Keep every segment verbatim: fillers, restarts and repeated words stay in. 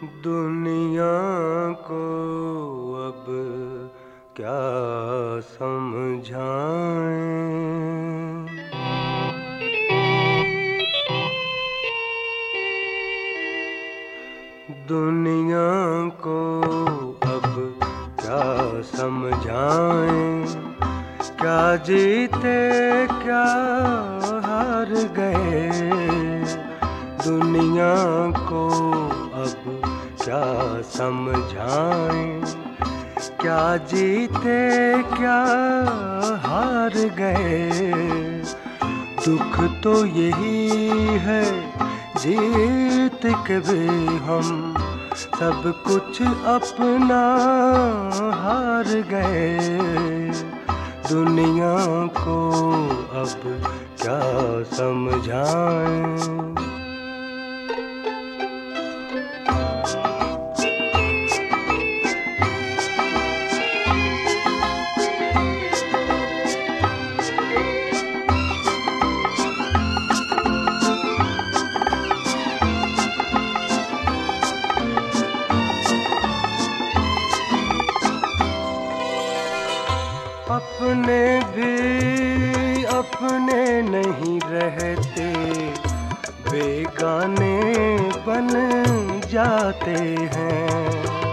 दुनिया को अब क्या समझाएं। दुनिया को अब क्या समझाएं। क्या जीते क्या हार गए। दुनिया को अब क्या समझाएं। क्या जीते क्या हार गए। दुख तो यही है जीत के भी हम सब कुछ अपना हार गए। दुनिया को अब क्या समझाएं। अपने भी अपने नहीं रहते, बेगाने बन जाते हैं।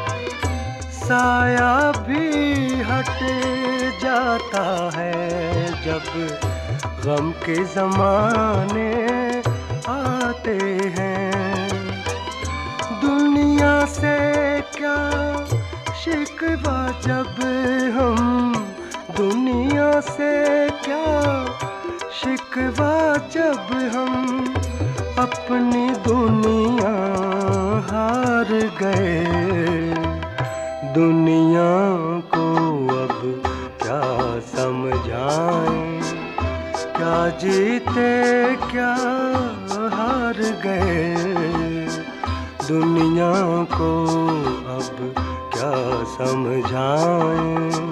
साया भी हट जाता है जब गम के ज़माने आते हैं। दुनिया से क्या शिकवा जब हम, दुनिया से क्या शिकवा जब हम अपनी दुनिया हार गए। दुनिया को अब क्या समझाएं। क्या जीते क्या हार गए। दुनिया को अब क्या समझाएं।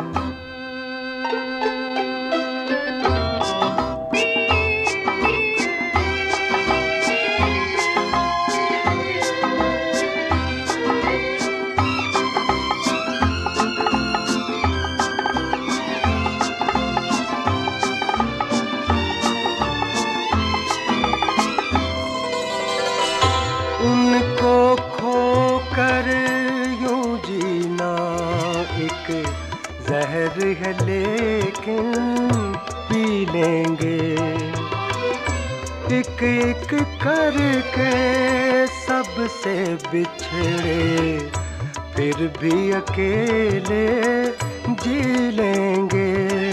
उनको खो कर यूं जीना एक जहर है, लेकिन पी लेंगे। एक एक करके सबसे बिछड़े, फिर भी अकेले जी लेंगे।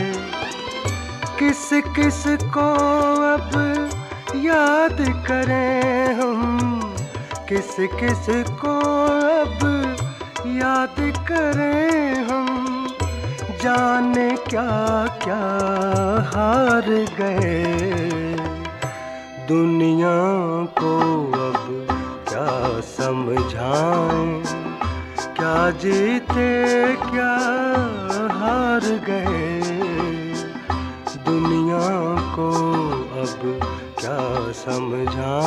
किस किस को अब याद करें हम, किस किस को अब याद करें हम। जाने क्या क्या हार गए। दुनिया को अब क्या समझाएं। क्या जीते क्या हार गए। दुनिया को अब क्या समझाएं।